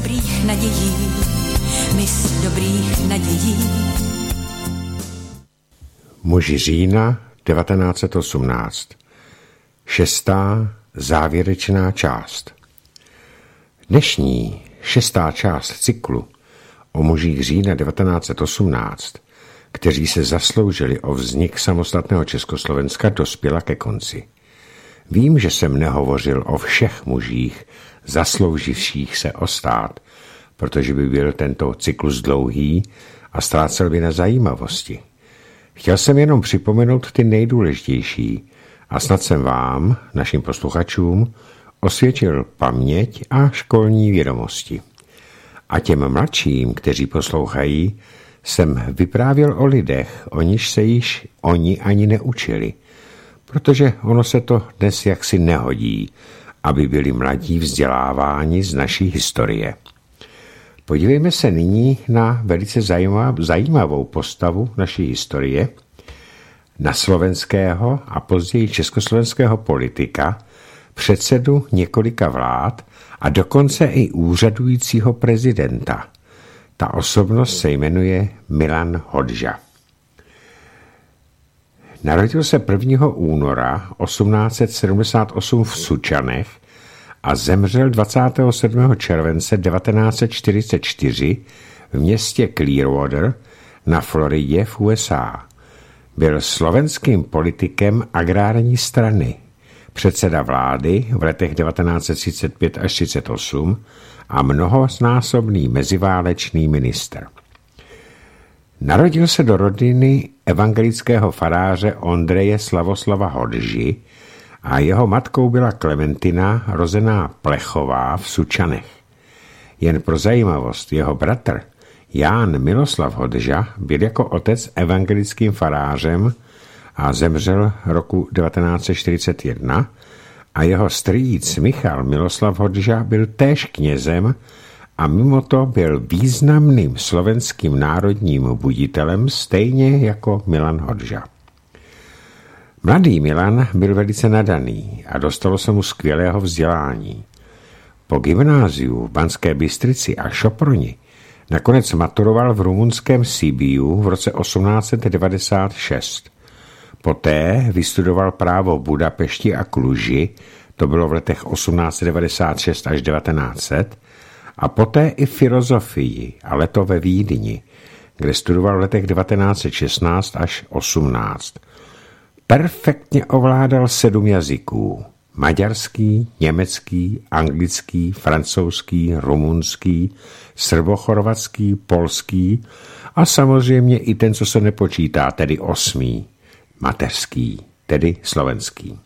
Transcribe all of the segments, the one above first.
dobrých nadějí, mis dobrých nadějí. Muži října 1918. 6. závěrečná část. Dnešní 6. část cyklu o mužích října 1918, kteří se zasloužili o vznik samostatného Československa, dospěla ke konci. Vím, že jsem nehovořil o všech mužích zaslouživších se o stát, protože by byl tento cyklus dlouhý a ztrácel by na zajímavosti. Chtěl jsem jenom připomenout ty nejdůležitější a snad jsem vám, našim posluchačům, osvědčil paměť a školní vědomosti. A těm mladším, kteří poslouchají, jsem vyprávěl o lidech, o nichž se již oni ani neučili, protože ono se to dnes jaksi nehodí, aby byli mladí vzděláváni z naší historie. Podívejme se nyní na velice zajímavou postavu naší historie, na slovenského a později československého politika, předsedu několika vlád a dokonce i úřadujícího prezidenta. Ta osobnost se jmenuje Milan Hodža. Narodil se 1. února 1878 v Sučanech a zemřel 27. července 1944 v městě Clearwater na Floridě v USA. Byl slovenským politikem agrární strany, předseda vlády v letech 1935 až 1938 a mnohonásobný meziválečný ministr. Narodil se do rodiny evangelického faráře Ondreje Slavoslava Hodži a jeho matkou byla Klementina, rozená Plechová v Sučanech. Jen pro zajímavost, jeho bratr Ján Miloslav Hodža byl jako otec evangelickým farářem a zemřel roku 1941 a jeho strýc Michal Miloslav Hodža byl též knězem a mimo to byl významným slovenským národním buditelem stejně jako Milan Hodža. Mladý Milan byl velice nadaný a dostalo se mu skvělého vzdělání. Po gymnáziu v Banské Bystrici a Šoproni nakonec maturoval v rumunském Sibiu v roce 1896. Poté vystudoval právo v Budapešti a Kluži, to bylo v letech 1896 až 1900, a poté i filozofii, ale to ve Vídni, kde studoval v letech 1916 až 18. Perfektně ovládal 7 jazyků. Maďarský, německý, anglický, francouzský, rumunský, srbochorvatský, polský a samozřejmě i ten, co se nepočítá, tedy 8. mateřský, tedy slovenský.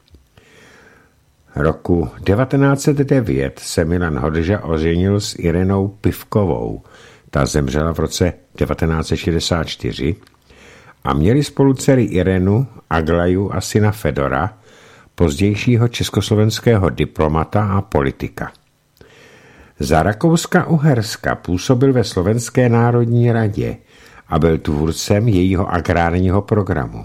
Roku 1909 se Milan Hodža oženil s Irenou Pivkovou, ta zemřela v roce 1964 a měli spolu dcery Irenu, Aglaju a syna Fedora, pozdějšího československého diplomata a politika. Za Rakouska-Uherska působil ve Slovenské národní radě a byl tvůrcem jejího agrárního programu.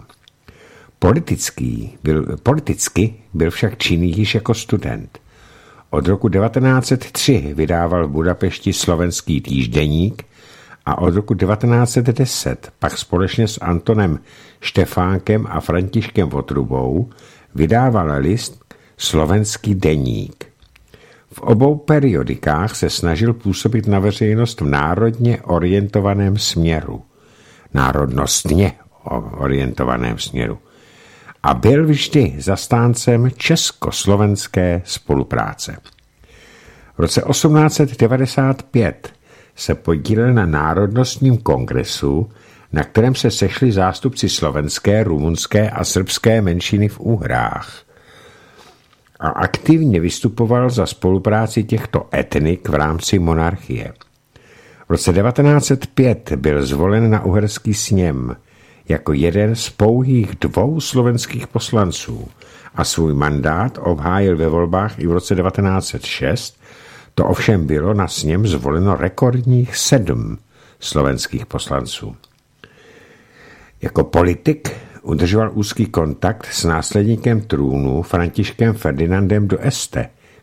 Politicky byl však činný již jako student. Od roku 1903 vydával v Budapešti Slovenský týždeník a od roku 1910 pak společně s Antonem Štefánkem a Františkem Votrubou vydával list Slovenský deník. V obou periodikách se snažil působit na veřejnost v národně orientovaném směru. Národnostně orientovaném směru. A byl vždy zastáncem československé spolupráce. V roce 1895 se podílel na Národnostním kongresu, na kterém se sešli zástupci slovenské, rumunské a srbské menšiny v Úhrách. A aktivně vystupoval za spolupráci těchto etnik v rámci monarchie. V roce 1905 byl zvolen na Uherský sněm jako jeden z pouhých 2 slovenských poslanců a svůj mandát obhájil ve volbách i v roce 1906. To ovšem bylo na sněm zvoleno rekordních 7 slovenských poslanců. Jako politik udržoval úzký kontakt s následníkem trůnu Františkem Ferdinandem d'Este,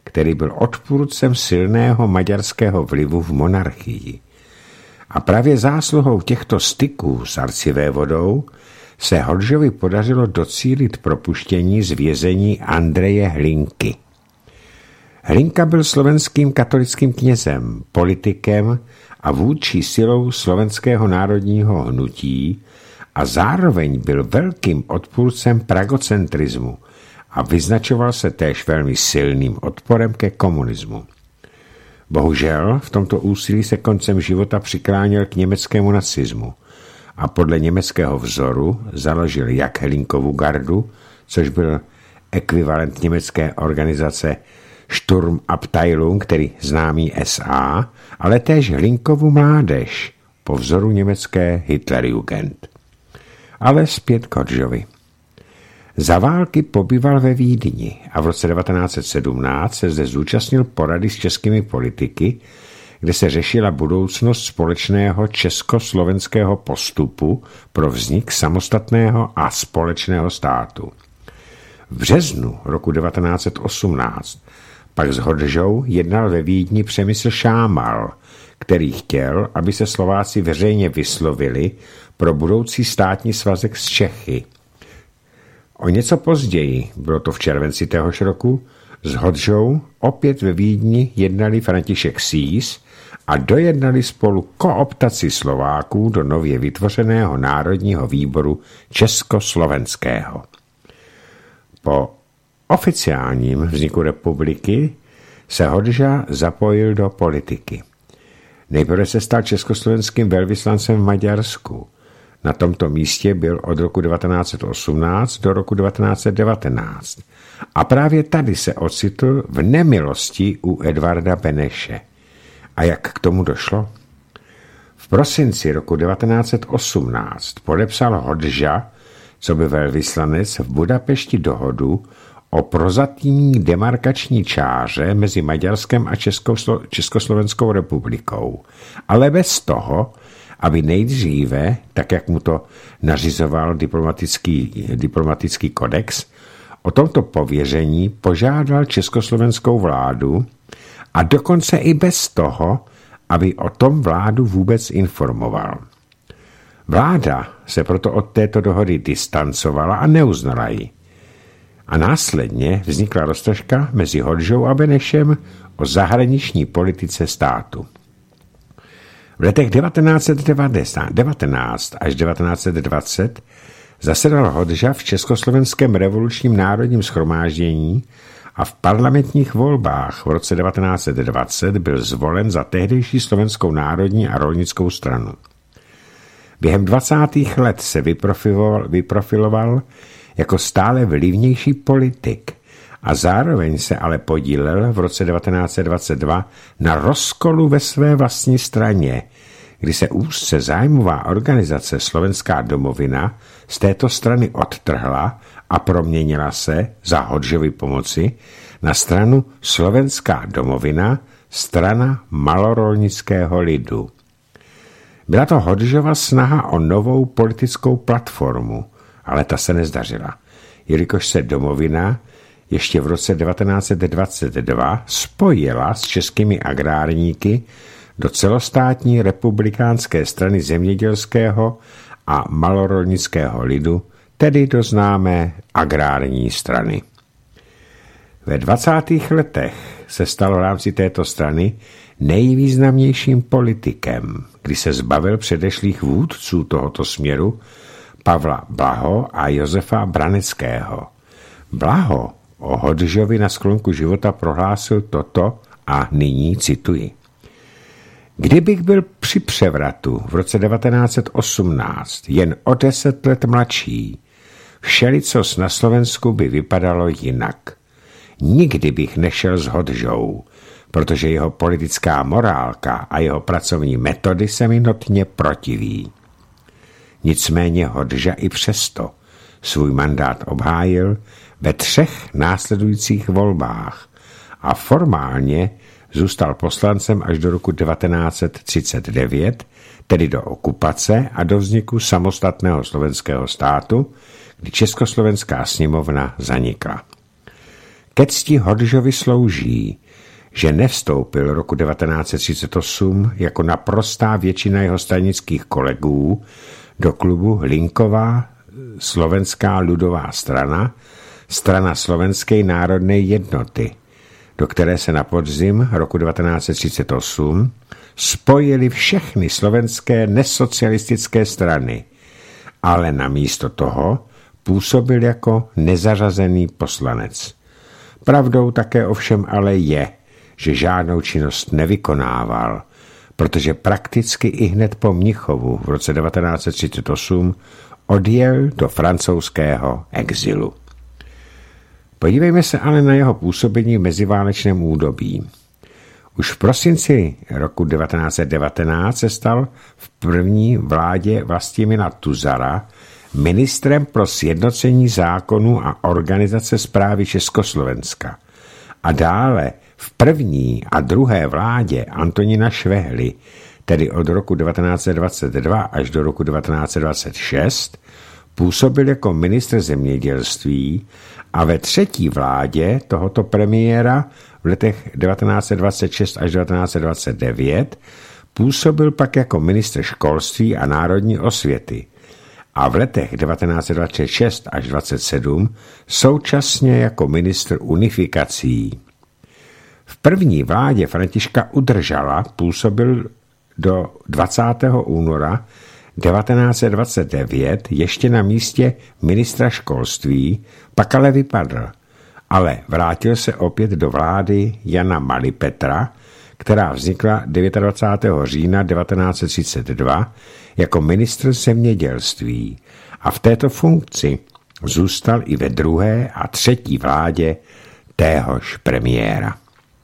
který byl odpůrcem silného maďarského vlivu v monarchii. A právě zásluhou těchto styků s arcivévodou se Hodžovi podařilo docílit propuštění z vězení Andreje Hlinky. Hlinka byl slovenským katolickým knězem, politikem a vůdčí silou slovenského národního hnutí a zároveň byl velkým odpůrcem pragocentrismu a vyznačoval se též velmi silným odporem ke komunismu. Bohužel v tomto úsilí se koncem života přikláněl k německému nacismu a podle německého vzoru založil jak Hlinkovu gardu, což byl ekvivalent německé organizace Sturmabteilung, který známý SA, ale též Hlinkovu mládež po vzoru německé Hitlerjugend. Ale zpět k Hodžovi. Za války pobýval ve Vídni a v roce 1917 se zde zúčastnil porady s českými politiky, kde se řešila budoucnost společného československého postupu pro vznik samostatného a společného státu. V březnu roku 1918 pak s Hodžou jednal ve Vídni Přemysl Šámal, který chtěl, aby se Slováci veřejně vyslovili pro budoucí státní svazek s Čechy. O něco později, bylo to v červenci téhož roku, s Hodžou opět ve Vídni jednali František Sýs a dojednali spolu kooptaci Slováků do nově vytvořeného Národního výboru československého. Po oficiálním vzniku republiky se Hodža zapojil do politiky. Nejprve se stal československým velvyslancem v Maďarsku. Na tomto místě byl od roku 1918 do roku 1919 a právě tady se ocitl v nemilosti u Edvarda Beneše. A jak k tomu došlo? V prosinci roku 1918 podepsal Hodža, co by velvyslanec v Budapešti dohodu o prozatímní demarkační čáře mezi Maďarskem a Československou republikou, ale bez toho, aby nejdříve, tak jak mu to nařizoval diplomatický kodex, o tomto pověření požádal československou vládu a dokonce i bez toho, aby o tom vládu vůbec informoval. Vláda se proto od této dohody distancovala a neuznala ji. A následně vznikla roztržka mezi Hodžou a Benešem o zahraniční politice státu. V letech 1919 až 1920 zasedal Hodža v Československém revolučním národním shromáždění a v parlamentních volbách v roce 1920 byl zvolen za tehdejší Slovenskou národní a rolnickou stranu. Během 20. let se vyprofiloval jako stále vlivnější politik a zároveň se ale podílel v roce 1922 na rozkolu ve své vlastní straně, kdy se úzce zájmová organizace Slovenská domovina z této strany odtrhla a proměnila se za Hodžovy pomoci na stranu Slovenská domovina, strana malorolnického lidu. Byla to Hodžova snaha o novou politickou platformu, ale ta se nezdařila, jelikož se domovina ještě v roce 1922 spojila s českými agrárníky do celostátní republikánské strany zemědělského a malorolnického lidu, tedy do známé agrární strany. Ve 20. letech se stal v rámci této strany nejvýznamnějším politikem, kdy se zbavil předešlých vůdců tohoto směru Pavla Blaho a Josefa Braneckého. Blaho o Hodžovi na sklonku života prohlásil toto a nyní cituji. Kdybych byl při převratu v roce 1918 jen o 10 let mladší, všelicos na Slovensku by vypadalo jinak. Nikdy bych nešel s Hodžou, protože jeho politická morálka a jeho pracovní metody se mi notně protiví. Nicméně Hodža i přesto svůj mandát obhájil ve 3 následujících volbách a formálně zůstal poslancem až do roku 1939, tedy do okupace a do vzniku samostatného slovenského státu, kdy Československá sněmovna zanikla. Ke cti Hodžovi slouží, že nevstoupil roku 1938 jako naprostá většina jeho stranických kolegů do klubu Hlinková slovenská ľudová strana, strana Slovenské národné jednoty, do které se na podzim roku 1938 spojily všechny slovenské nesocialistické strany, ale namísto toho působil jako nezařazený poslanec. Pravdou také ovšem ale je, že žádnou činnost nevykonával, protože prakticky ihned po Mnichovu v roce 1938 odjel do francouzského exilu. Podívejme se ale na jeho působení v meziválečném údobí. Už v prosinci roku 1919 se stal v první vládě Vlastimila Tuzara ministrem pro sjednocení zákonů a organizace správy Československa. A dále v první a druhé vládě Antonína Švehly, tedy od roku 1922 až do roku 1926, působil jako ministr zemědělství a ve třetí vládě tohoto premiéra v letech 1926 až 1929 působil pak jako ministr školství a národní osvěty a v letech 1926 až 1927 současně jako ministr unifikací. V první vládě Františka Udržala působil do 20. února 1929 ještě na místě ministra školství, pak ale vypadl, ale vrátil se opět do vlády Jana Malipetra, která vznikla 29. října 1932 jako ministr zemědělství a v této funkci zůstal i ve druhé a třetí vládě téhož premiéra.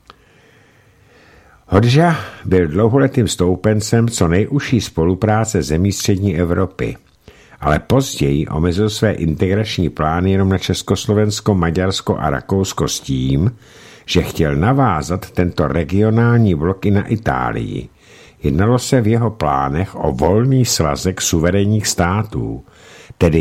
Hodža byl dlouholetým stoupencem co nejužší spolupráce zemí střední Evropy, ale později omezil své integrační plány jenom na Československo, Maďarsko a Rakousko s tím, že chtěl navázat tento regionální blok i na Itálii. Jednalo se v jeho plánech o volný svazek suverénních států, tedy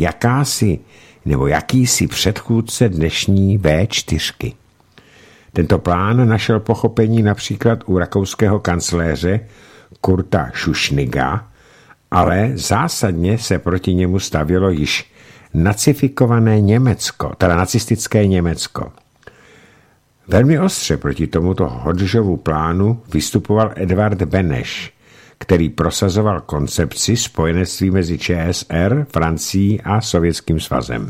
jakýsi předchůdce dnešní V4. Tento plán našel pochopení například u rakouského kancléře Kurta Schuschniga, ale zásadně se proti němu stavělo již nacifikované Německo, teda nacistické Německo. Velmi ostře proti tomuto Hodžovu plánu vystupoval Edvard Beneš, který prosazoval koncepci spojenectví mezi ČSR, Francií a Sovětským svazem.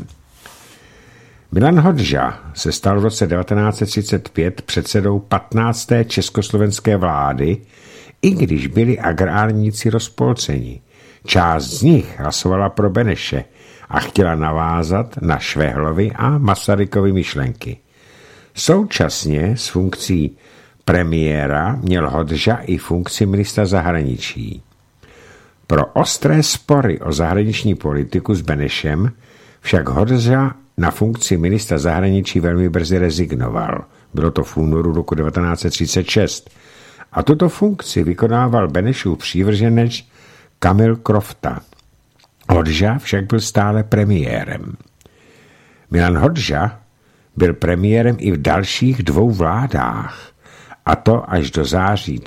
Milan Hodža se stal v roce 1935 předsedou 15. československé vlády, i když byli agrárníci rozpolceni. Část z nich hlasovala pro Beneše a chtěla navázat na Švehlovy a Masarykovy myšlenky. Současně s funkcí premiéra měl Hodža i funkci ministra zahraničí. Pro ostré spory o zahraniční politiku s Benešem však Hodža na funkci ministra zahraničí velmi brzy rezignoval. Bylo to v únoru roku 1936. A tuto funkci vykonával Benešův přívrženec Kamil Krofta. Hodža však byl stále premiérem. Milan Hodža byl premiérem i v dalších dvou vládách, a to až do září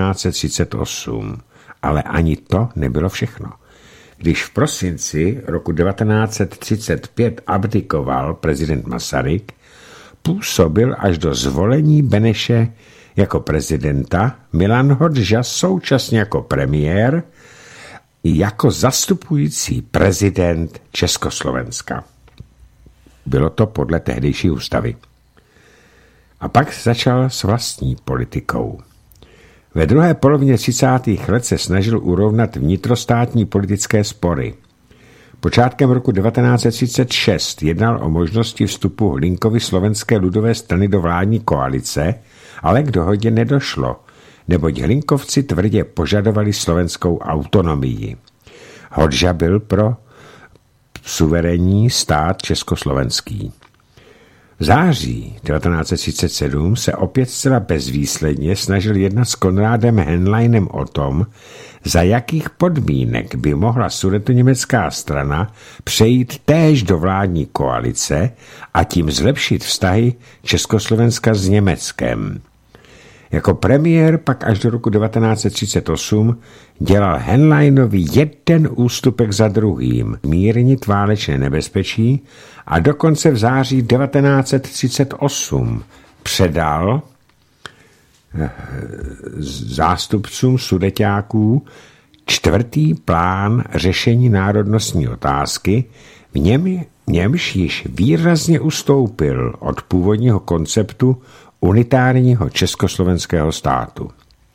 1938. Ale ani to nebylo všechno. Když v prosinci roku 1935 abdikoval prezident Masaryk, působil až do zvolení Beneše jako prezidenta, Milan Hodža současně jako premiér i jako zastupující prezident Československa. Bylo to podle tehdejší ústavy. A pak začal s vlastní politikou. Ve druhé polovině 30. let se snažil urovnat vnitrostátní politické spory. Počátkem roku 1936 jednal o možnosti vstupu Hlinkovy slovenské lidové strany do vládní koalice, ale k dohodě nedošlo, neboť Hlinkovci tvrdě požadovali slovenskou autonomii. Hodža byl pro suverénní stát československý. V září 1937 se opět zcela bezvýsledně snažil jednat s Konrádem Henleinem o tom, za jakých podmínek by mohla sudetoněmecká strana přejít též do vládní koalice a tím zlepšit vztahy Československa s Německem. Jako premiér pak až do roku 1938 dělal Henleinovi jeden ústupek za druhým, mírnit válečné nebezpečí a dokonce v září 1938 předal zástupcům sudeťáků 4. plán řešení národnostní otázky, v němž již výrazně ustoupil od původního konceptu unitárního československého státu.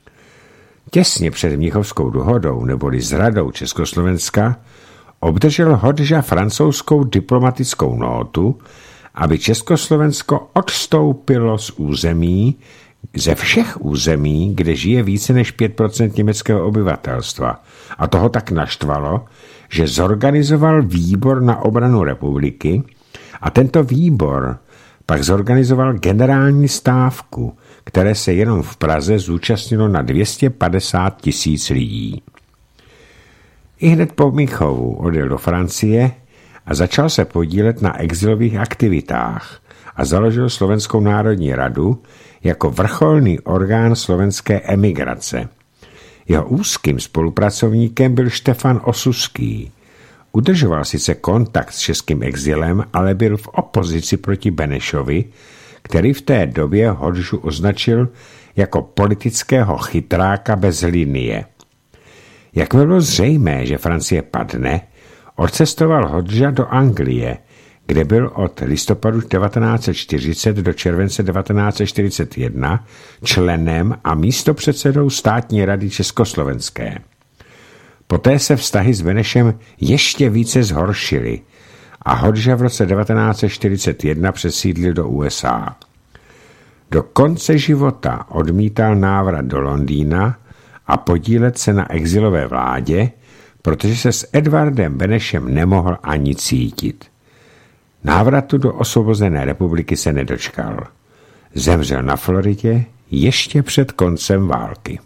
Těsně před Mnichovskou dohodou neboli zradou Československa obdržel Hodža francouzskou diplomatickou nótu, aby Československo odstoupilo ze všech území, kde žije více než 5% německého obyvatelstva. A toho tak naštvalo, že zorganizoval výbor na obranu republiky a tento výbor pak zorganizoval generální stávku, které se jenom v Praze zúčastnilo na 250 000 lidí. Ihned po Mnichovu odjel do Francie a začal se podílet na exilových aktivitách a založil Slovenskou národní radu jako vrcholný orgán slovenské emigrace. Jeho úzkým spolupracovníkem byl Štefan Osuský. Udržoval sice kontakt s českým exilem, ale byl v opozici proti Benešovi, který v té době Hodžu označil jako politického chytráka bez linie. Jak bylo zřejmé, že Francie padne, odcestoval Hodža do Anglie, kde byl od listopadu 1940 do července 1941 členem a místopředsedou státní rady československé. Poté se vztahy s Benešem ještě více zhoršily a Hodža v roce 1941 přesídlil do USA. Do konce života odmítal návrat do Londýna a podílet se na exilové vládě, protože se s Edvardem Benešem nemohl ani cítit. Návratu do osvobozené republiky se nedočkal. Zemřel na Floridě ještě před koncem války.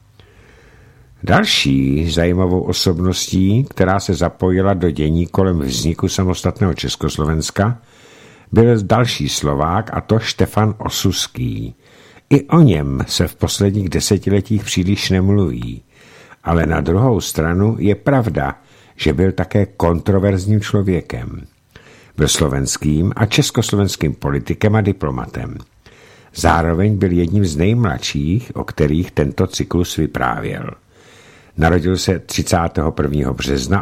Další zajímavou osobností, která se zapojila do dění kolem vzniku samostatného Československa, byl další Slovák, a to Štefan Osuský. I o něm se v posledních desetiletích příliš nemluví, ale na druhou stranu je pravda, že byl také kontroverzním člověkem. Byl slovenským a československým politikem a diplomatem. Zároveň byl jedním z nejmladších, o kterých tento cyklus vyprávěl. Narodil se 31. března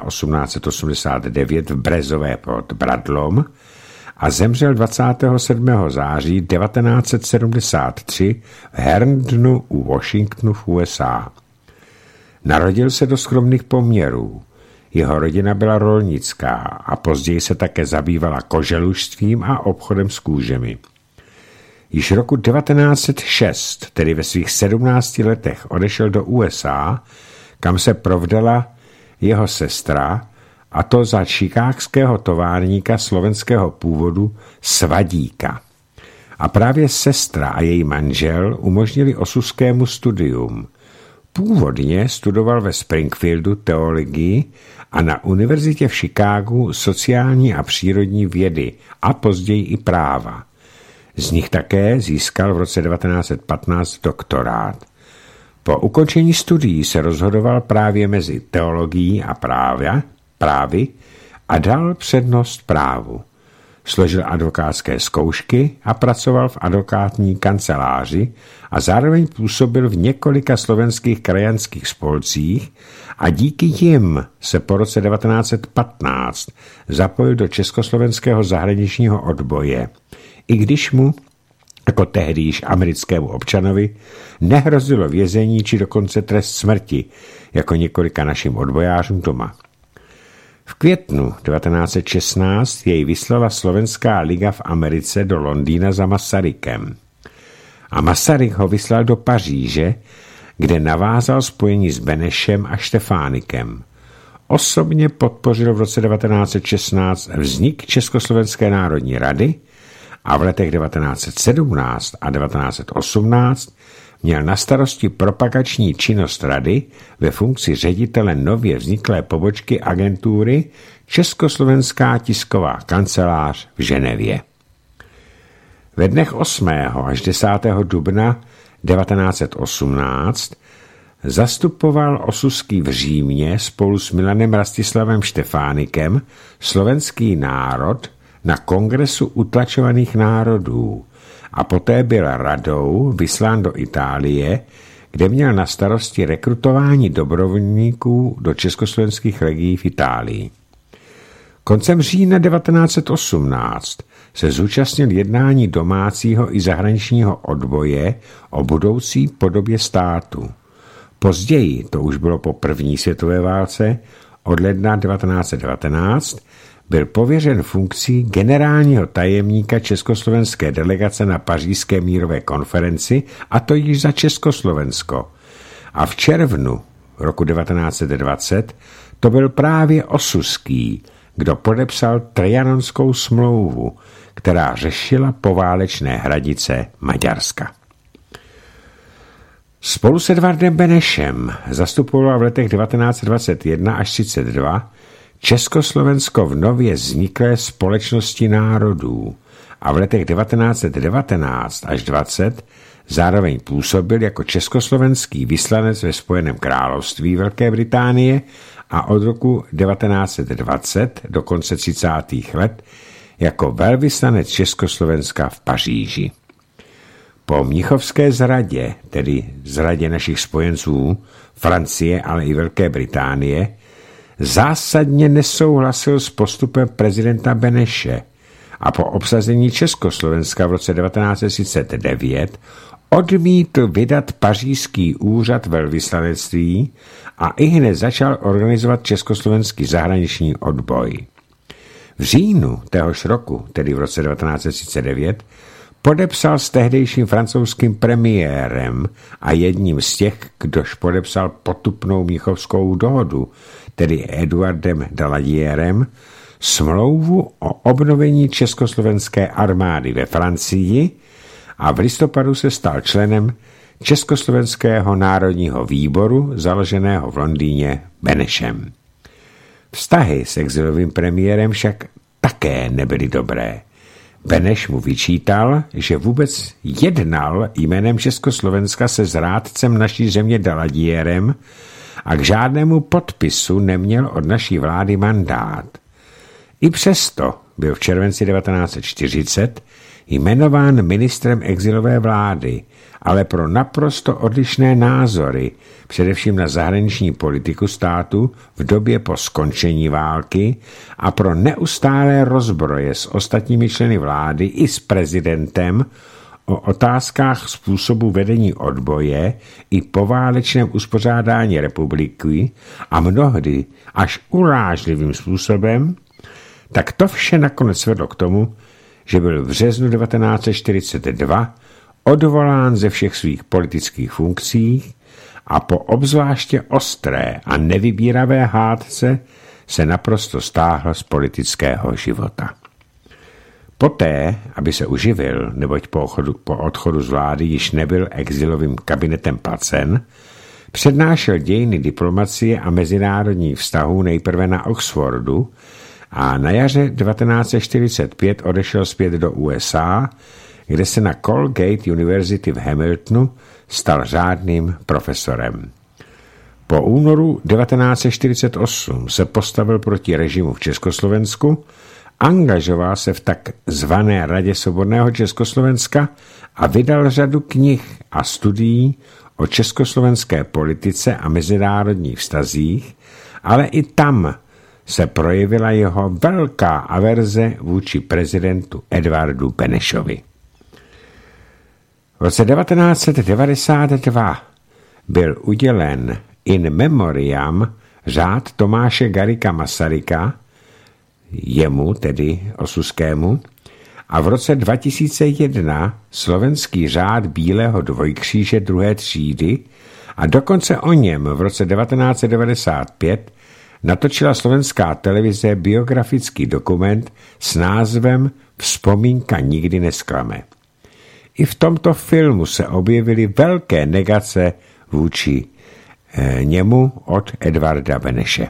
1889 v Brezové pod Bradlom a zemřel 27. září 1973 v Herndonu u Washingtonu v USA. Narodil se do skromných poměrů. Jeho rodina byla rolnická a později se také zabývala koželušstvím a obchodem s kůžemi. Již roku 1906, tedy ve svých 17 letech, odešel do USA, kam se provdala jeho sestra, a to za chicagského továrníka slovenského původu Svadíka. A právě sestra a její manžel umožnili Osuskému studium. Původně studoval ve Springfieldu teologii a na univerzitě v Chicagu sociální a přírodní vědy a později i práva. Z nich také získal v roce 1915 doktorát. Po ukončení studií se rozhodoval právě mezi teologií a právy a dal přednost právu. Složil advokátské zkoušky a pracoval v advokátní kanceláři a zároveň působil v několika slovenských krajanských spolcích a díky jim se po roce 1915 zapojil do československého zahraničního odboje, i když mu, jako tehdy již americkému občanovi, nehrozilo vězení či dokonce trest smrti, jako několika našim odbojářům doma. V květnu 1916 jej vyslala Slovenská liga v Americe do Londýna za Masarykem. A Masaryk ho vyslal do Paříže, kde navázal spojení s Benešem a Štefánikem. Osobně podpořil v roce 1916 vznik Československé národní rady a v letech 1917 a 1918 měl na starosti propagační činnost rady ve funkci ředitele nově vzniklé pobočky agentury Československá tisková kancelář v Ženevě. Ve dnech 8. až 10. dubna 1918 zastupoval Osuský v Římě spolu s Milanem Rastislavem Štefánikem slovenský národ na Kongresu utlačovaných národů a poté byl radou vyslán do Itálie, kde měl na starosti rekrutování dobrovolníků do československých legií v Itálii. Koncem října 1918 se zúčastnil jednání domácího i zahraničního odboje o budoucí podobě státu. Později, to už bylo po první světové válce, od ledna 1919, byl pověřen funkcí generálního tajemníka československé delegace na pařížské mírové konferenci, a to již za Československo. A v červnu roku 1920 to byl právě Osuský, kdo podepsal Trianonskou smlouvu, která řešila poválečné hranice Maďarska. Spolu s Edvardem Benešem zastupoval v letech 1921 až 1932 Československo v nově vzniklé společnosti národů a v letech 1919 až 20 zároveň působil jako československý vyslanec ve Spojeném království Velké Británie a od roku 1920 do konce 30. let jako velvyslanec Československa v Paříži. Po mnichovské zradě, tedy zradě našich spojenců, Francie, ale i Velké Británie, zásadně nesouhlasil s postupem prezidenta Beneše a po obsazení Československa v roce 1939 odmítl vydat pařížský úřad velvyslanectví a ihned začal organizovat československý zahraniční odboj. V říjnu téhož roku, tedy v roce 1939, podepsal s tehdejším francouzským premiérem a jedním z těch, kdož podepsal potupnou mnichovskou dohodu, tedy Eduardem Daladierem, smlouvu o obnovení československé armády ve Francii a v listopadu se stal členem Československého národního výboru, založeného v Londýně Benešem. Vztahy s exilovým premiérem však také nebyly dobré. Beneš mu vyčítal, že vůbec jednal jménem Československa se zrádcem naší země Daladierem a k žádnému podpisu neměl od naší vlády mandát. I přesto byl v červenci 1940 jmenován ministrem exilové vlády, ale pro naprosto odlišné názory, především na zahraniční politiku státu v době po skončení války a pro neustálé rozbroje s ostatními členy vlády i s prezidentem o otázkách způsobu vedení odboje i poválečném uspořádání republiky a mnohdy až urážlivým způsobem, tak to vše nakonec vedlo k tomu, že byl v březnu 1942 odvolán ze všech svých politických funkcí a po obzvláště ostré a nevybíravé hádce se naprosto stáhl z politického života. Poté, aby se uživil, neboť po odchodu z vlády již nebyl exilovým kabinetem placen, přednášel dějiny diplomacie a mezinárodních vztahů nejprve na Oxfordu a na jaře 1945 odešel zpět do USA, kde se na Colgate University v Hamiltonu stal řádným profesorem. Po únoru 1948 se postavil proti režimu v Československu, angažoval se v takzvané Radě svobodného Československa a vydal řadu knih a studií o československé politice a mezinárodních vztazích, ale i tam se projevila jeho velká averze vůči prezidentu Edvardu Benešovi. V roce 1992 byl udělen in memoriam řád Tomáše Garrigua Masaryka, jemu, tedy Osuskému, a v roce 2001 slovenský řád Bílého dvojkříže 2. třídy a dokonce o něm v roce 1995 natočila slovenská televize biografický dokument s názvem Vzpomínka nikdy nesklame. I v tomto filmu se objevily velké negace vůči němu od Edvarda Beneše.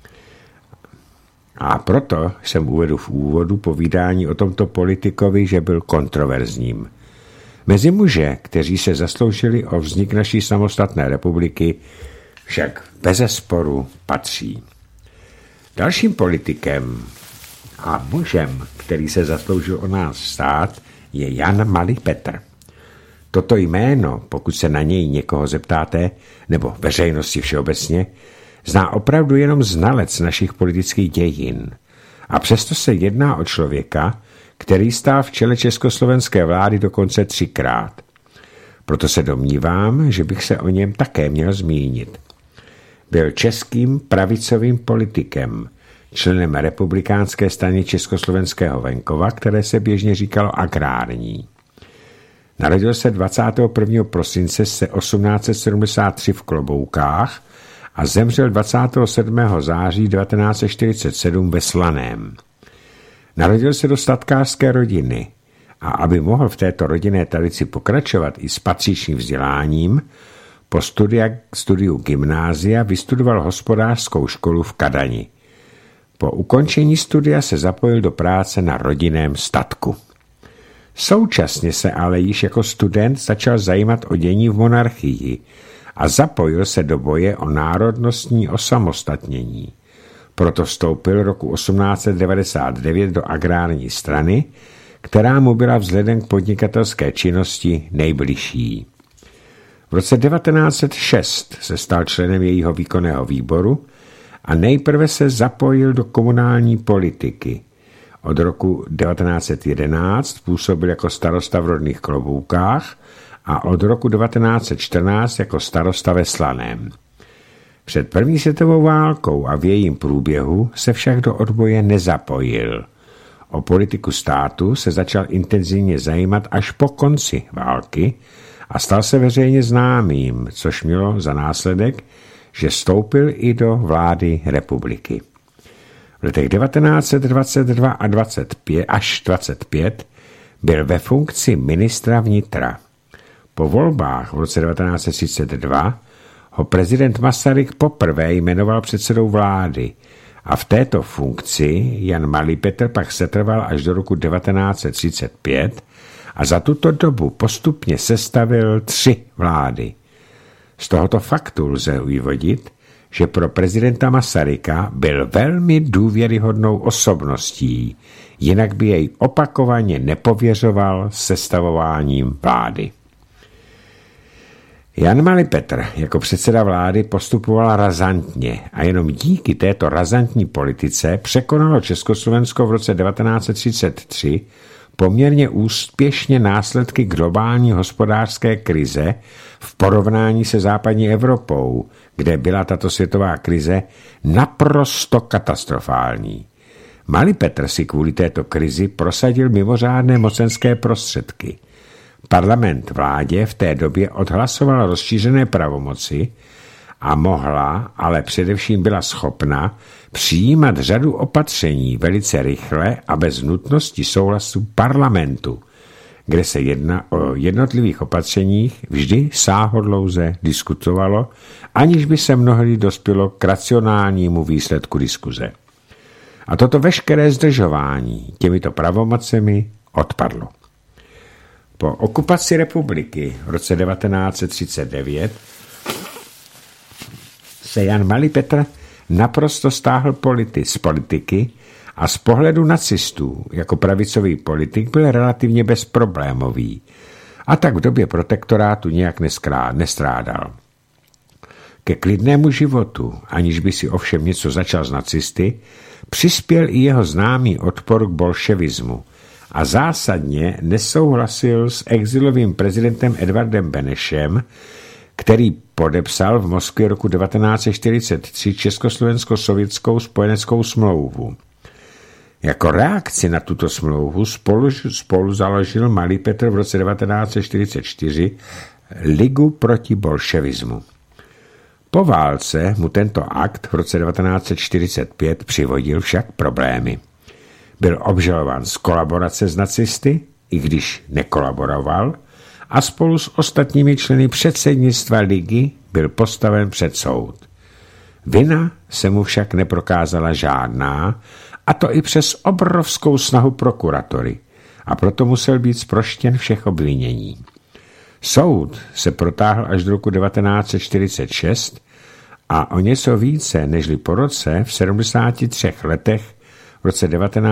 A proto jsem uvedl v úvodu povídání o tomto politikovi, že byl kontroverzním. Mezi muže, kteří se zasloužili o vznik naší samostatné republiky, však bezesporu patří. Dalším politikem a mužem, který se zasloužil o nás stát, je Jan Malý Petr. Toto jméno, pokud se na něj někoho zeptáte, nebo veřejnosti všeobecně, zná opravdu jenom znalec našich politických dějin. A přesto se jedná o člověka, který stál v čele československé vlády dokonce 3krát. Proto se domnívám, že bych se o něm také měl zmínit. Byl českým pravicovým politikem, členem republikánské strany Československého venkova, které se běžně říkalo agrární. Narodil se 21. prosince 1873 v Kloboukách a zemřel 27. září 1947 ve Slaném. Narodil se do statkářské rodiny a aby mohl v této rodinné tradici pokračovat i s patřičným vzděláním, po studiu gymnázia vystudoval hospodářskou školu v Kadani. Po ukončení studia se zapojil do práce na rodinném statku. Současně se ale již jako student začal zajímat o dění v monarchii a zapojil se do boje o národnostní osamostatnění. Proto vstoupil roku 1899 do agrární strany, která mu byla vzhledem k podnikatelské činnosti nejbližší. V roce 1906 se stal členem jejího výkonného výboru a nejprve se zapojil do komunální politiky. Od roku 1911 působil jako starosta v rodných Kloboukách a od roku 1914 jako starosta ve Slaném. Před první světovou válkou a v jejím průběhu se však do odboje nezapojil. O politiku státu se začal intenzivně zajímat až po konci války a stal se veřejně známým, což mělo za následek, že vstoupil i do vlády republiky. V letech 1922 a 25 až 25 byl ve funkci ministra vnitra. Po volbách v roce 1932 ho prezident Masaryk poprvé jmenoval předsedou vlády a v této funkci Jan Malý Petr pak setrval až do roku 1935 a za tuto dobu postupně sestavil 3 vlády. Z tohoto faktu lze vyvodit, že pro prezidenta Masaryka byl velmi důvěryhodnou osobností, jinak by jej opakovaně nepověřoval sestavováním vlády. Jan Malý Petr jako předseda vlády postupoval razantně a jenom díky této razantní politice překonalo Československo v roce 1933 poměrně úspěšně následky globální hospodářské krize v porovnání se západní Evropou, kde byla tato světová krize naprosto katastrofální. Malý Petr si kvůli této krizi prosadil mimořádné mocenské prostředky. Parlament vládě v té době odhlasoval rozšířené pravomoci a mohla, ale především byla schopna, přijímat řadu opatření velice rychle a bez nutnosti souhlasu parlamentu, kde se o jednotlivých opatřeních vždy sáhodlouze diskutovalo, aniž by se mnohdy dospělo k racionálnímu výsledku diskuze. A toto veškeré zdržování těmito pravomocemi odpadlo. Po okupaci republiky v roce 1939 se Jan Malý Petr naprosto stáhl z politiky a z pohledu nacistů jako pravicový politik byl relativně bezproblémový a tak v době protektorátu nějak nestrádal. Ke klidnému životu, aniž by si ovšem něco začal s nacisty, přispěl i jeho známý odpor k bolševismu a zásadně nesouhlasil s exilovým prezidentem Edvardem Benešem, který podepsal v Moskvě roku 1943 Československo-sovětskou spojeneckou smlouvu. Jako reakci na tuto smlouvu spolu založil Malý Petr v roce 1944 Ligu proti bolševismu. Po válce mu tento akt v roce 1945 přivodil však problémy. Byl obžalován z kolaborace s nacisty, i když nekolaboroval, a spolu s ostatními členy předsednictva ligy byl postaven před soud. Vina se mu však neprokázala žádná, a to i přes obrovskou snahu prokuratory, a proto musel být zproštěn všech obvinění. Soud se protáhl až do roku 1946 a o něco více nežli po roce v 73 letech v roce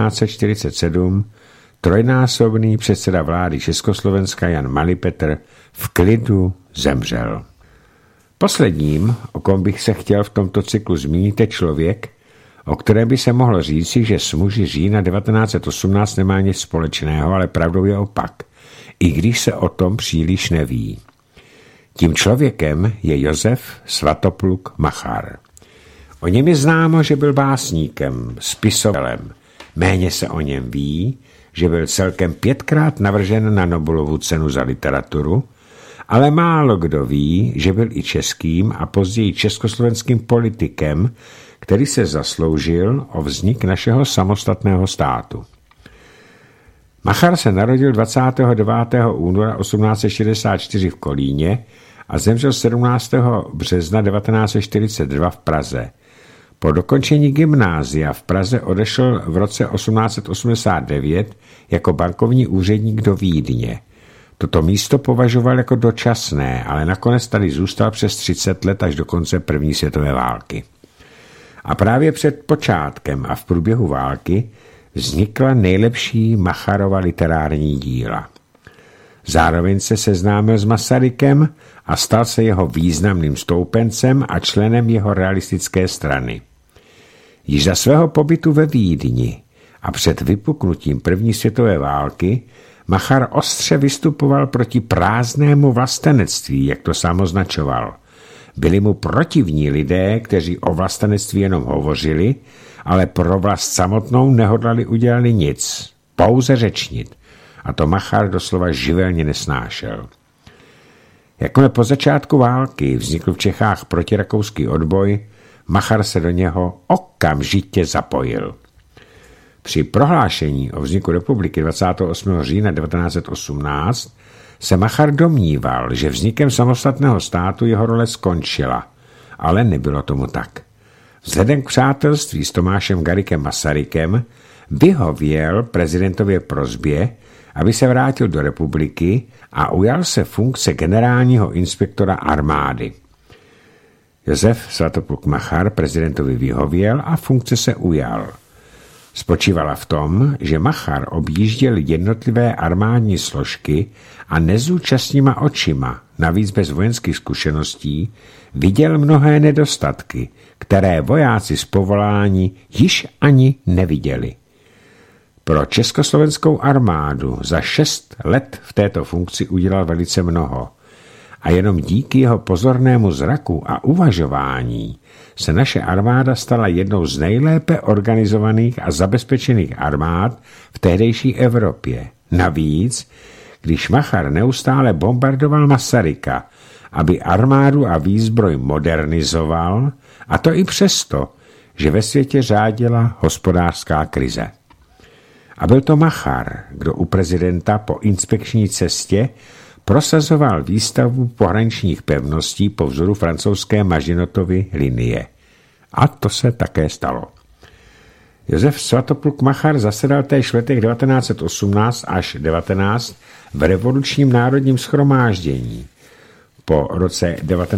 1947 trojnásobný předseda vlády Československa Jan Malý Petr v klidu zemřel. Posledním, o kom bych se chtěl v tomto cyklu zmínit, je člověk, o kterém by se mohlo říci, že s muži října 1918 nemá nic společného, ale pravdou je opak, i když se o tom příliš neví. Tím člověkem je Josef Svatopluk Machar. O něm je známo, že byl básníkem, spisovatelem. Méně se o něm ví, že byl celkem 5krát navržen na Nobelovu cenu za literaturu, ale málo kdo ví, že byl i českým a později československým politikem, který se zasloužil o vznik našeho samostatného státu. Machar se narodil 29. února 1864 v Kolíně a zemřel 17. března 1942 v Praze. Po dokončení gymnázia v Praze odešel v roce 1889 jako bankovní úředník do Vídně. Toto místo považoval jako dočasné, ale nakonec tady zůstal přes 30 let až do konce první světové války. A právě před počátkem a v průběhu války vznikla nejlepší Macharova literární díla. Zároveň se seznámil s Masarykem a stal se jeho významným stoupencem a členem jeho realistické strany. Již za svého pobytu ve Vídni a před vypuknutím první světové války Machar ostře vystupoval proti prázdnému vlastenectví, jak to sám označoval. Byli mu protivní lidé, kteří o vlastenectví jenom hovořili, ale pro vlast samotnou nehodlali udělat nic, pouze řečnit. A to Machar doslova živelně nesnášel. Jakmile po začátku války vznikl v Čechách protirakouský odboj, Machar se do něho okamžitě zapojil. Při prohlášení o vzniku republiky 28. října 1918 se Machar domníval, že vznikem samostatného státu jeho role skončila, ale nebylo tomu tak. Vzhledem k přátelství s Tomášem Garriguem Masarykem vyhověl prezidentově prosbě, aby se vrátil do republiky a ujal se funkce generálního inspektora armády. Josef Svatopluk Machar prezidentovi vyhověl a funkce se ujal. Spočívala v tom, že Machar objížděl jednotlivé armádní složky a nezúčastnýma očima, navíc bez vojenských zkušeností, viděl mnohé nedostatky, které vojáci z povolání již ani neviděli. Pro československou armádu za 6 let v této funkci udělal velice mnoho a jenom díky jeho pozornému zraku a uvažování se naše armáda stala jednou z nejlépe organizovaných a zabezpečených armád v tehdejší Evropě. Navíc, když Machar neustále bombardoval Masaryka, aby armádu a výzbroj modernizoval, a to i přesto, že ve světě řádila hospodářská krize. A byl to Machar, kdo u prezidenta po inspekční cestě prosazoval výstavbu pohraničních pevností po vzoru francouzské Mažinotovy linie. A to se také stalo. Josef Svatopluk Machar zasedal též v letech 1918 až 19 v revolučním národním shromáždění. Po roce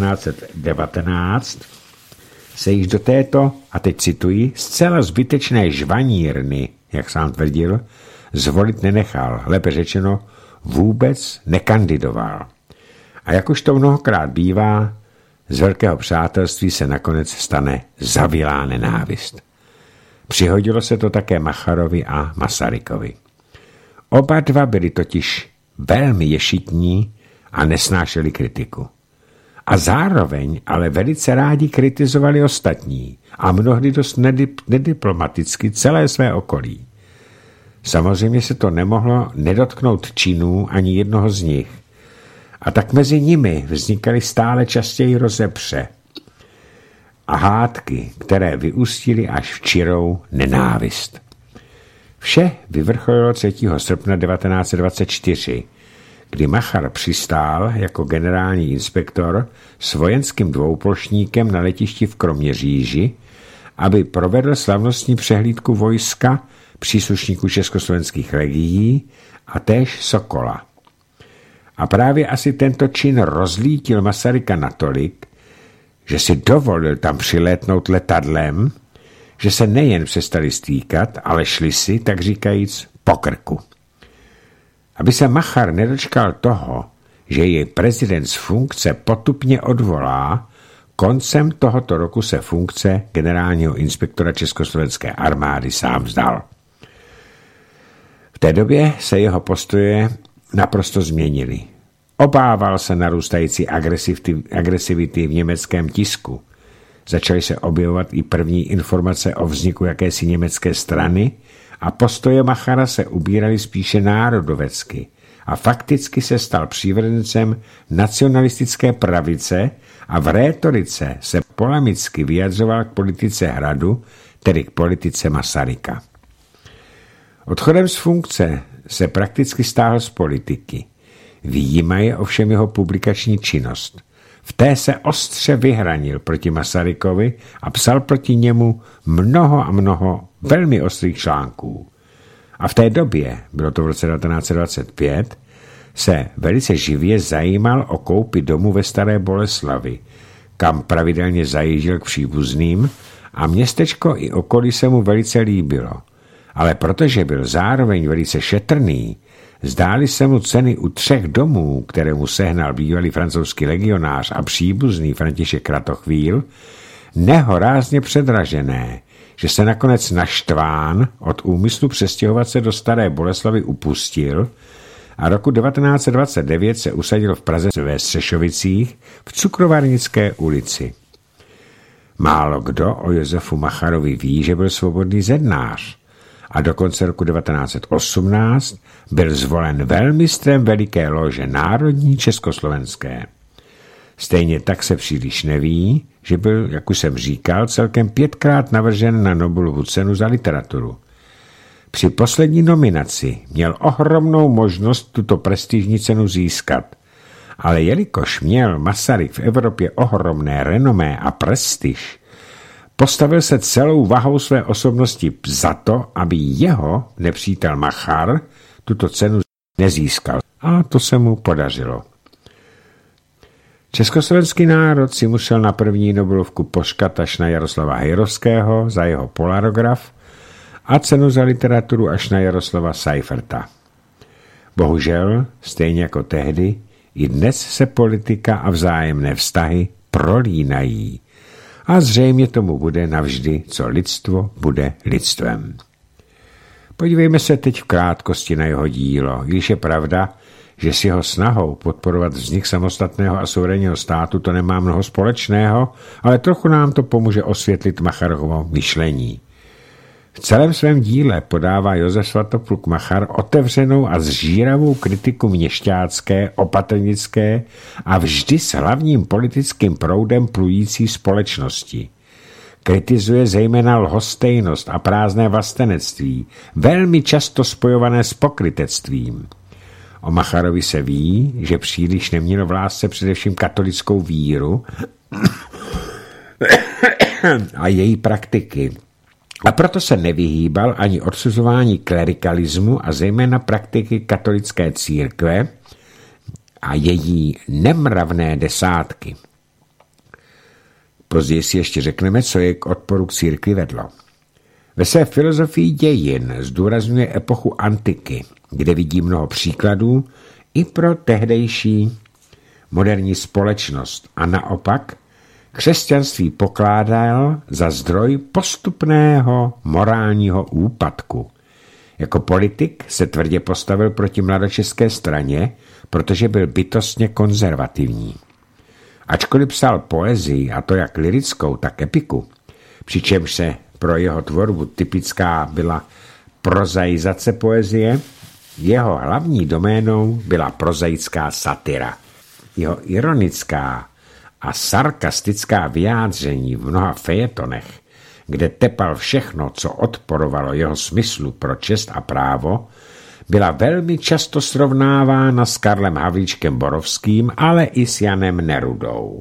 1919 se již do této, a teď cituji, zcela zbytečné žvanírny, jak sám tvrdil, zvolit nenechal, lépe řečeno, vůbec nekandidoval. A jak už to mnohokrát bývá, z velkého přátelství se nakonec stane zavilá nenávist. Přihodilo se to také Macharovi a Masarykovi. Oba dva byli totiž velmi ješitní a nesnášeli kritiku. A zároveň ale velice rádi kritizovali ostatní a mnohdy dost nediplomaticky celé své okolí. Samozřejmě se to nemohlo nedotknout činů ani jednoho z nich. A tak mezi nimi vznikaly stále častěji rozepře a hádky, které vyústily až v čirou nenávist. Vše vyvrcholilo 3. srpna 1924, kdy Machar přistál jako generální inspektor s vojenským dvouplošníkem na letišti v Kroměříži, aby provedl slavnostní přehlídku vojska, příslušníků československých legií a též Sokola. A právě asi tento čin rozlítil Masaryka natolik, že si dovolil tam přilétnout letadlem, že se nejen přestali stýkat, ale šli si, tak říkajíc, po krku. Aby se Machar nedočkal toho, že jej prezident z funkce potupně odvolá, koncem tohoto roku se funkce generálního inspektora Československé armády sám vzdal. V té době se jeho postoje naprosto změnily. Obával se narůstající agresivity v německém tisku. Začaly se objevovat i první informace o vzniku jakési německé strany a postoje Machara se ubíraly spíše národovecky a fakticky se stal přívržencem nacionalistické pravice a v rétorice se polemicky vyjadřoval k politice Hradu, tedy k politice Masaryka. Odchodem z funkce se prakticky stáhl z politiky. Vyjímaje ovšem jeho publikační činnost. V té se ostře vyhranil proti Masarykovi a psal proti němu mnoho a mnoho velmi ostrých článků. A v té době, bylo to v roce 1925, se velice živě zajímal o koupi domu ve Staré Boleslavi, kam pravidelně zajížděl k příbuzným a městečko i okolí se mu velice líbilo. Ale protože byl zároveň velice šetrný, zdály se mu ceny u 3 domů, které mu sehnal bývalý francouzský legionář a příbuzný František Kratochvíl, nehorázně předražené, že se nakonec naštván od úmyslu přestěhovat se do Staré Boleslavy upustil a roku 1929 se usadil v Praze ve Střešovicích v Cukrovarnické ulici. Málo kdo o Josefu Macharovi ví, že byl svobodný zednář a do konce roku 1918 byl zvolen velmistrem veliké lože Národní československé. Stejně tak se příliš neví, že byl, jak už jsem říkal, celkem 5krát navržen na Nobelovu cenu za literaturu. Při poslední nominaci měl ohromnou možnost tuto prestižní cenu získat, ale jelikož měl Masaryk v Evropě ohromné renomé a prestiž, postavil se celou vahou své osobnosti za to, aby jeho nepřítel Machar tuto cenu nezískal. A to se mu podařilo. Československý národ si musel na první Nobelovku počkat až na Jaroslava Hejrovského za jeho Polarograf a cenu za literaturu až na Jaroslava Seiferta. Bohužel, stejně jako tehdy, i dnes se politika a vzájemné vztahy prolínají. A zřejmě tomu bude navždy, co lidstvo bude lidstvem. Podívejme se teď v krátkosti na jeho dílo, když je pravda, že s jeho snahou podporovat vznik samostatného a suverénního státu to nemá mnoho společného, ale trochu nám to pomůže osvětlit Macharovo myšlení. V celém svém díle podává Josef Svatopluk Machar otevřenou a zžíravou kritiku měšťácké, opatrnické a vždy s hlavním politickým proudem plující společnosti. Kritizuje zejména lhostejnost a prázdné vlastenectví, velmi často spojované s pokrytectvím. O Macharovi se ví, že příliš neměl v lásce především katolickou víru a její praktiky. A proto se nevyhýbal ani odsuzování klerikalismu a zejména praktiky katolické církve a její nemravné desátky. Později si ještě řekneme, co je k odporu k církvi vedlo. Ve své filozofii dějin zdůrazňuje epochu antiky, kde vidí mnoho příkladů i pro tehdejší moderní společnost a naopak křesťanství pokládal za zdroj postupného morálního úpadku. Jako politik se tvrdě postavil proti mladočeské straně, protože byl bytostně konzervativní. Ačkoliv psal poezii, a to jak lyrickou, tak epiku, přičemž se pro jeho tvorbu typická byla prozaizace poezie, jeho hlavní doménou byla prozaická satira. Jeho ironická a sarkastická vyjádření v mnoha fejetonech kde tepal všechno, co odporovalo jeho smyslu pro čest a právo, byla velmi často srovnávána s Karlem Havlíčkem Borovským, ale i s Janem Nerudou.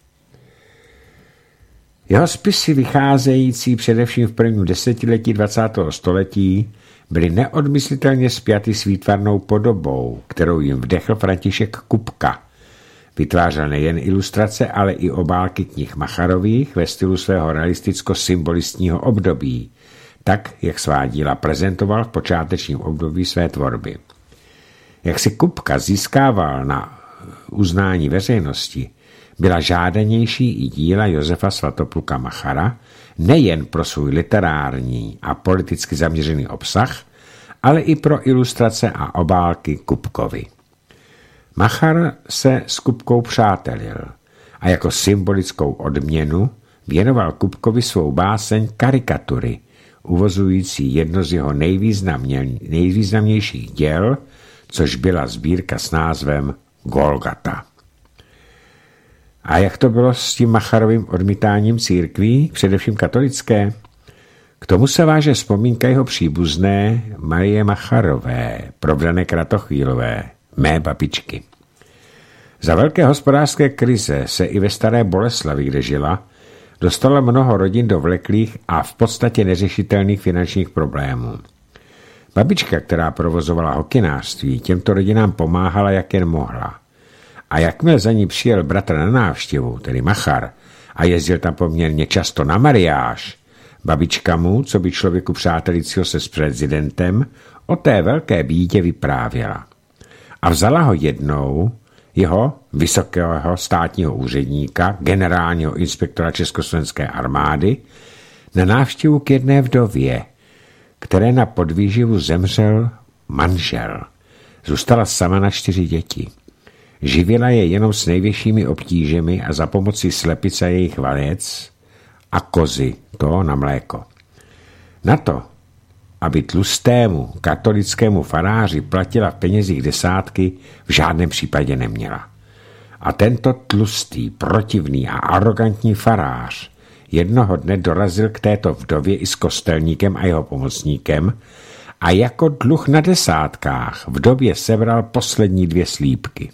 Jeho spisy vycházející především v prvním desetiletí 20. století byly neodmyslitelně spjaty s výtvarnou podobou, kterou jim vdechl František Kupka. Vytvářel nejen ilustrace, ale i obálky knih Macharových ve stylu svého realisticko-symbolistního období, tak, jak svá díla prezentoval v počátečním období své tvorby. Jak si Kupka získával na uznání veřejnosti, byla žádanější i díla Josefa Svatopluka Machara, nejen pro svůj literární a politicky zaměřený obsah, ale i pro ilustrace a obálky Kupkovi. Machar se s Kupkou přátelil a jako symbolickou odměnu věnoval Kupkovi svou báseň Karikatury, uvozující jedno z jeho nejvýznamnějších děl, což byla sbírka s názvem Golgata. A jak to bylo s tím Macharovým odmítáním církví, především katolické? K tomu se váže vzpomínka jeho příbuzné Marie Macharové, provdané Kratochvílové, mé babičky. Za velké hospodářské krize se i ve Staré Boleslavi, kde žila, dostalo mnoho rodin do vleklých a v podstatě neřešitelných finančních problémů. Babička, která provozovala hokynářství, těmto rodinám pomáhala, jak jen mohla. A jakmile za ní přijel bratr na návštěvu, tedy Machar, a jezdil tam poměrně často na mariáž, babička mu, co by člověku přátelícího se s prezidentem, o té velké bídě vyprávěla. A vzala ho jednou, jeho vysokého státního úředníka, generálního inspektora Československé armády, na návštěvu k jedné vdově, které na podvýživu zemřel manžel. Zůstala sama na 4 děti. Živila je jenom s největšími obtížemi a za pomoci slepic a jejich vajec a kozy, to na mléko. Na to, aby tlustému katolickému faráři platila v penězích desátky, v žádném případě neměla. A tento tlustý, protivný a arrogantní farář jednoho dne dorazil k této vdově i s kostelníkem a jeho pomocníkem a jako dluh na desátkách vdově sebral poslední 2 slípky.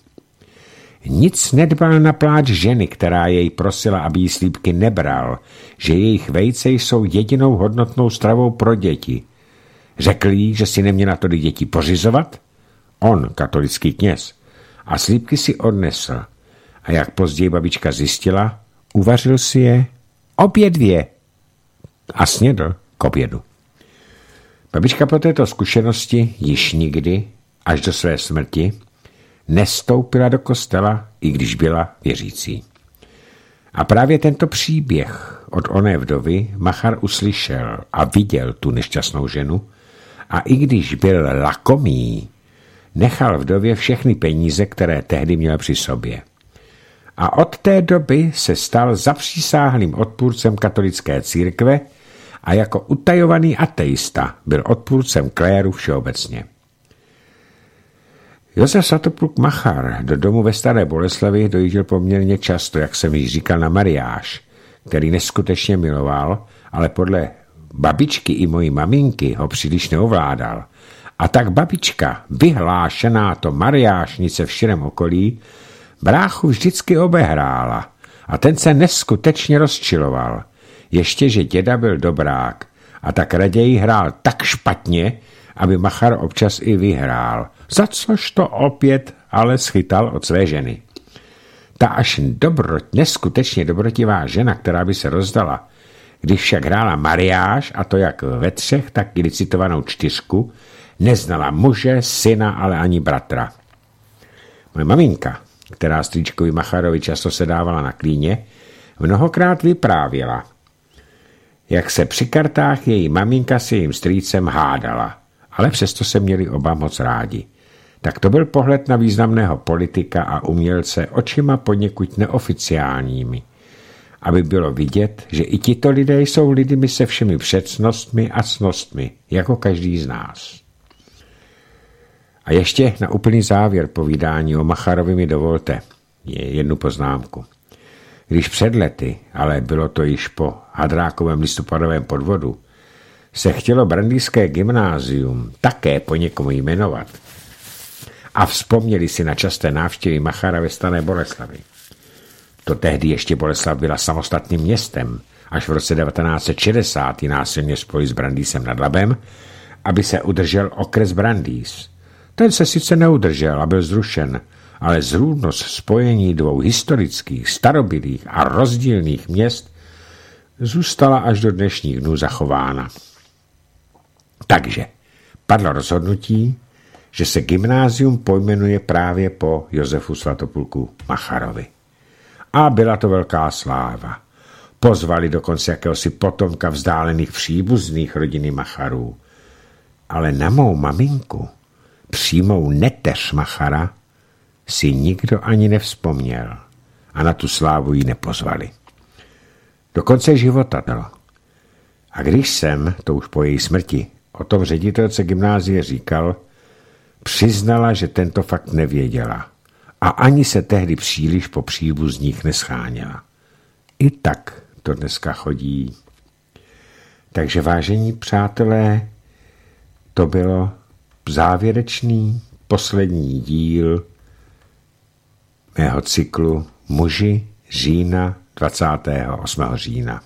Nic nedbal na pláč ženy, která jej prosila, aby jí slípky nebral, že jejich vejce jsou jedinou hodnotnou stravou pro děti. Řekl jí, že si neměla tedy děti pořizovat? On, katolický kněz, a slípky si odnesl. A jak později babička zjistila, uvařil si je obě 2 a snědl k obědu. Babička po této zkušenosti již nikdy, až do své smrti, nestoupila do kostela, i když byla věřící. A právě tento příběh od oné vdovy Machar uslyšel a viděl tu nešťastnou ženu a i když byl lakomý, nechal vdově všechny peníze, které tehdy měl při sobě. A od té doby se stal zapřísáhlým odpůrcem katolické církve a jako utajovaný ateista byl odpůrcem kléru všeobecně. Josef Svatopluk Machar do domu ve Staré Boleslavi dojížděl poměrně často, jak jsem již říkal, na mariáž, který neskutečně miloval, ale podle babičky i mojí maminky ho příliš neovládal. A tak babička, vyhlášená to mariášnice v širém okolí, bráchu vždycky obehrála a ten se neskutečně rozčiloval. Ještě, že děda byl dobrák a tak raději hrál tak špatně, aby Machar občas i vyhrál, za což to opět ale schytal od své ženy. Ta až neskutečně dobrotivá žena, která by se rozdala, když však hrála mariáž, a to jak ve 3, tak i licitovanou 4, neznala muže, syna, ale ani bratra. Moje maminka, která strýčkovi Macharovi často sedávala na klíně, mnohokrát vyprávěla, jak se při kartách její maminka s jejím strýcem hádala, ale přesto se měli oba moc rádi. Tak to byl pohled na významného politika a umělce očima poněkud neoficiálními, aby bylo vidět, že i tito lidé jsou lidmi se všemi přednostmi a ctnostmi, jako každý z nás. A ještě na úplný závěr povídání o Macharovi mi dovolte jednu poznámku. Když před lety, ale bylo to již po Hadrákovém listopadovém podvodu, se chtělo Brandýské gymnázium také po někomu jmenovat a vzpomněli si na časté návštěvy Machara ve Staré Boleslavi. To tehdy ještě Boleslav byla samostatným městem, až v roce 1960 ji násilně spojili s Brandýsem nad Labem, aby se udržel okres Brandýs. Ten se sice neudržel a byl zrušen, ale zrůdnost spojení dvou historických, starobylých a rozdílných měst zůstala až do dnešních dnů zachována. Takže padlo rozhodnutí, že se gymnázium pojmenuje právě po Josefu Svatopluku Macharovi. A byla to velká sláva. Pozvali dokonce jakéhosi potomka vzdálených příbuzných rodiny Macharů. Ale na mou maminku, přímou neteř Machara, si nikdo ani nevzpomněl a na tu slávu ji nepozvali. Do konce života dalo. A když jsem, to už po její smrti, o tom ředitelce gymnázie říkal, přiznala, že tento fakt nevěděla a ani se tehdy příliš po příbuzních nescháněla. I tak to dneska chodí. Takže vážení přátelé, to bylo závěrečný poslední díl mého cyklu Muži října 28. října.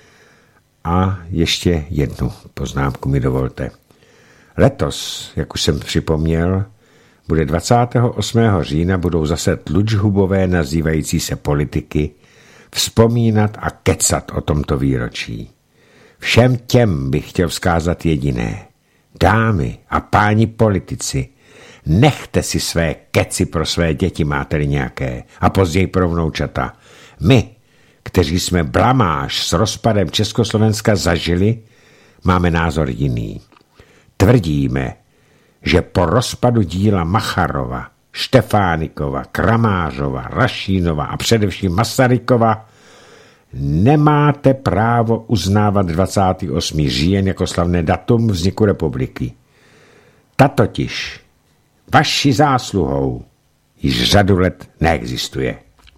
A ještě jednu poznámku mi dovolte. Letos, jak už jsem připomněl, bude 28. října budou zase tlučhubové nazývající se politiky vzpomínat a kecat o tomto výročí. Všem těm bych chtěl vzkázat jediné. Dámy a páni politici, nechte si své keci pro své děti, máte-li nějaké, a později pro vnoučata. My, kteří jsme blamáž s rozpadem Československa zažili, máme názor jiný. Tvrdíme, že po rozpadu díla Macharova, Štefánikova, Kramářova, Rašínova a především Masarykova nemáte právo uznávat 28. říjen jako slavné datum vzniku republiky. Ta totiž vaší zásluhou již řadu let neexistuje.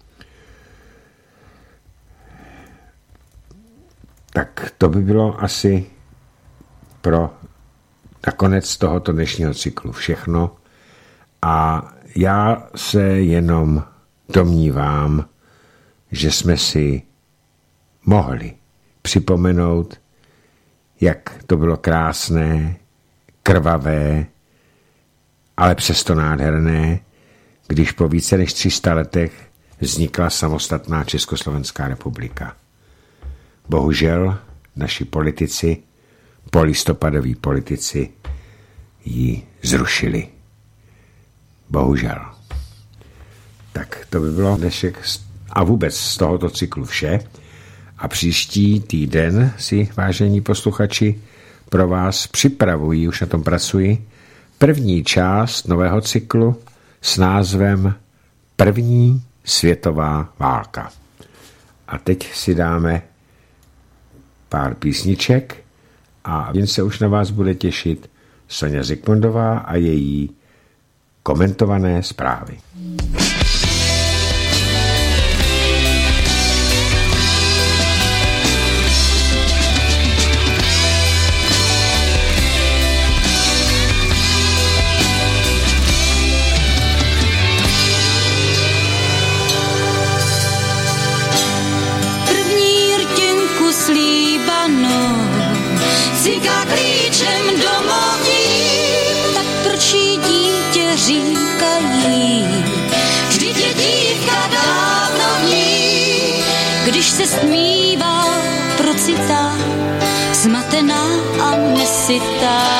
Tak to by bylo asi pro nakonec tohoto dnešního cyklu všechno. A já se jenom domnívám, že jsme si mohli připomenout, jak to bylo krásné, krvavé, ale přesto nádherné, když po více než 300 letech vznikla samostatná Československá republika. Bohužel naši politici, polistopadoví politici, ji zrušili. Bohužel. Tak to by bylo dnešek a vůbec z tohoto cyklu vše. A příští týden si, vážení posluchači, pro vás připravuji, už na tom pracuji, první část nového cyklu s názvem První světová válka. A teď si dáme pár písniček a jen se už na vás bude těšit Soňa Zikmundová a její komentované zprávy. Ciká klíčem domovním, tak proč jí dítě říkají? Vždyť je dívka dávno v ní, když se stmívá, procitá, zmatená a nesytá.